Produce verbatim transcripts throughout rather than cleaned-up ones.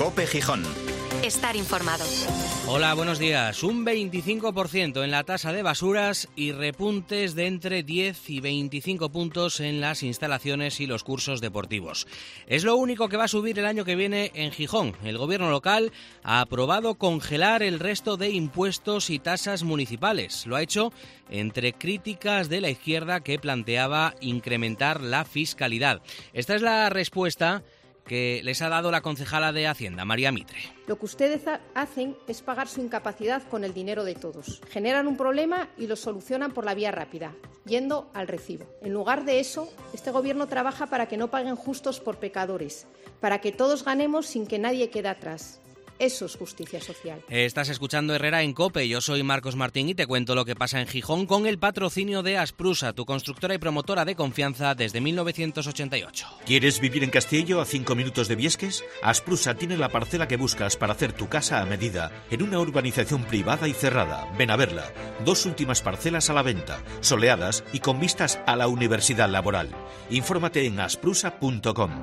COPE Gijón. Estar informado. Hola, buenos días. Un veinticinco por ciento en la tasa de basuras y repuntes de entre diez y veinticinco puntos en las instalaciones y los cursos deportivos. Es lo único que va a subir el año que viene en Gijón. El gobierno local ha aprobado congelar el resto de impuestos y tasas municipales. Lo ha hecho entre críticas de la izquierda que planteaba incrementar la fiscalidad. Esta es la respuesta que les ha dado la concejala de Hacienda, María Mitre. Lo que ustedes hacen es pagar su incapacidad con el dinero de todos. Generan un problema y lo solucionan por la vía rápida, yendo al recibo. En lugar de eso, este Gobierno trabaja para que no paguen justos por pecadores, para que todos ganemos sin que nadie quede atrás. Eso es justicia social. Estás escuchando Herrera en COPE. Yo soy Marcos Martín y te cuento lo que pasa en Gijón con el patrocinio de Asprusa, tu constructora y promotora de confianza desde mil novecientos ochenta y ocho. ¿Quieres vivir en Castillo a cinco minutos de Viesques? Asprusa tiene la parcela que buscas para hacer tu casa a medida en una urbanización privada y cerrada. Ven a verla. Dos últimas parcelas a la venta, soleadas y con vistas a la Universidad Laboral. Infórmate en asprusa punto com.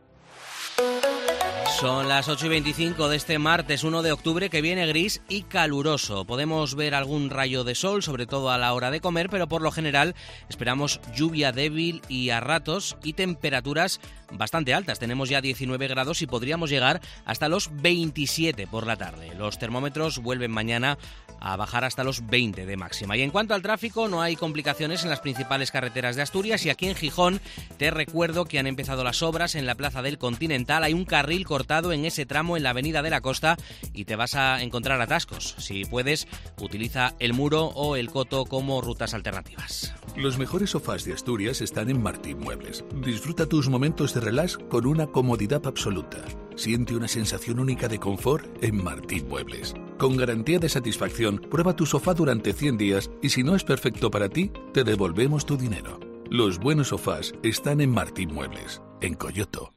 Son las ocho y veinticinco de este martes uno de octubre, que viene gris y caluroso. Podemos ver algún rayo de sol, sobre todo a la hora de comer, pero por lo general esperamos lluvia débil y a ratos y temperaturas bastante altas. Tenemos ya diecinueve grados y podríamos llegar hasta los veintisiete por la tarde. Los termómetros vuelven mañana a bajar hasta los veinte de máxima. Y en cuanto al tráfico, no hay complicaciones en las principales carreteras de Asturias, y aquí en Gijón te recuerdo que han empezado las obras en la Plaza del Continental. Hay un carril cortado en ese tramo en la Avenida de la Costa y te vas a encontrar atascos. Si puedes, utiliza el Muro o el Coto como rutas alternativas. Los mejores sofás de Asturias están en Martín Muebles. Disfruta tus momentos de relax con una comodidad absoluta. Siente una sensación única de confort en Martín Muebles. Con garantía de satisfacción, prueba tu sofá durante cien días y si no es perfecto para ti, te devolvemos tu dinero. Los buenos sofás están en Martín Muebles, en Coyoto.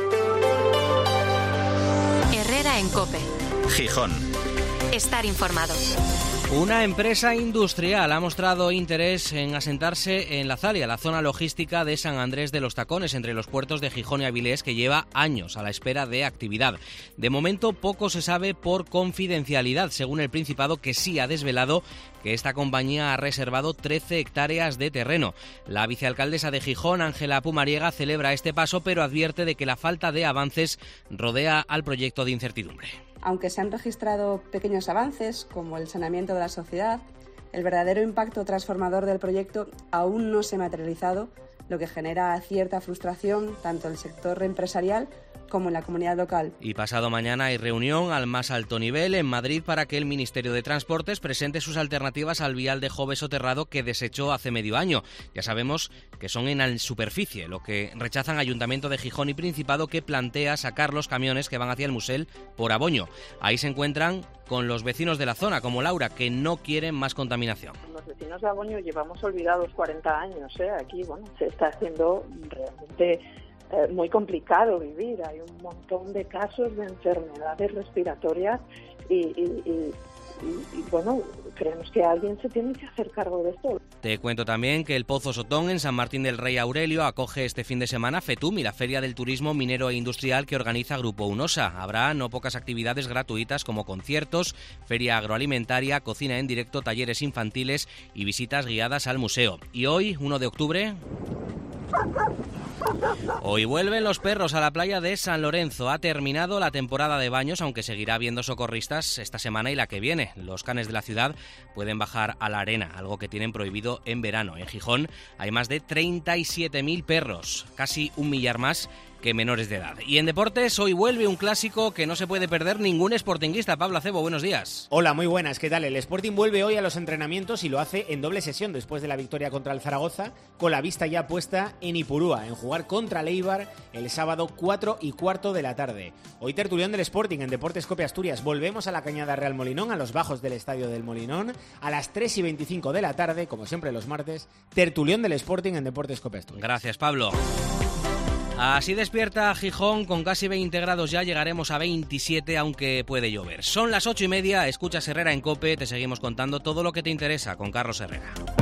Herrera en COPE. Gijón. Estar informado. Una empresa industrial ha mostrado interés en asentarse en La Zalia, la zona logística de San Andrés de los Tacones, entre los puertos de Gijón y Avilés, que lleva años a la espera de actividad. De momento poco se sabe por confidencialidad, según el Principado, que sí ha desvelado que esta compañía ha reservado trece hectáreas de terreno. La vicealcaldesa de Gijón, Ángela Pumariega, celebra este paso, pero advierte de que la falta de avances rodea al proyecto de incertidumbre. Aunque se han registrado pequeños avances, como el saneamiento de la sociedad, el verdadero impacto transformador del proyecto aún no se ha materializado, lo que genera cierta frustración tanto en el sector empresarial como en la comunidad local. Y pasado mañana hay reunión al más alto nivel en Madrid para que el Ministerio de Transportes presente sus alternativas al vial de Jove Soterrado que desechó hace medio año. Ya sabemos que son en superficie, lo que rechazan Ayuntamiento de Gijón y Principado, que plantea sacar los camiones que van hacia el Musel por Aboño. Ahí se encuentran con los vecinos de la zona, como Laura, que no quieren más contaminación. Los vecinos de Aboño llevamos olvidados cuarenta años, ¿eh? Aquí, bueno, se está haciendo realmente eh, muy complicado vivir. Hay un montón de casos de enfermedades respiratorias y, y, y, y, y bueno, creemos que alguien se tiene que hacer cargo de esto. Te cuento también que el Pozo Sotón, en San Martín del Rey Aurelio, acoge este fin de semana FETUMI, la Feria del Turismo Minero e Industrial que organiza Grupo UNOSA. Habrá no pocas actividades gratuitas como conciertos, feria agroalimentaria, cocina en directo, talleres infantiles y visitas guiadas al museo. Y hoy, uno de octubre... Hoy vuelven los perros a la playa de San Lorenzo. Ha terminado la temporada de baños, aunque seguirá habiendo socorristas esta semana y la que viene. Los canes de la ciudad pueden bajar a la arena, algo que tienen prohibido en verano. En Gijón hay más de treinta y siete mil perros, casi un millar más que menores de edad. Y en deportes, hoy vuelve un clásico que no se puede perder ningún sportinguista. Pablo Acebo, buenos días. Hola, muy buenas, ¿qué tal? El Sporting vuelve hoy a los entrenamientos y lo hace en doble sesión después de la victoria contra el Zaragoza, con la vista ya puesta en Ipurúa, en jugar contra el Eibar el sábado cuatro y cuarto de la tarde. Hoy tertulión del Sporting en Deportes COPE Asturias. Volvemos a la Cañada Real Molinón, a los bajos del estadio del Molinón, a las tres y veinticinco de la tarde, como siempre los martes, tertulión del Sporting en Deportes COPE Asturias. Gracias, Pablo. Así despierta Gijón, con casi veinte grados ya llegaremos a veintisiete, aunque puede llover. Son las ocho y media, escuchas Herrera en COPE, te seguimos contando todo lo que te interesa con Carlos Herrera.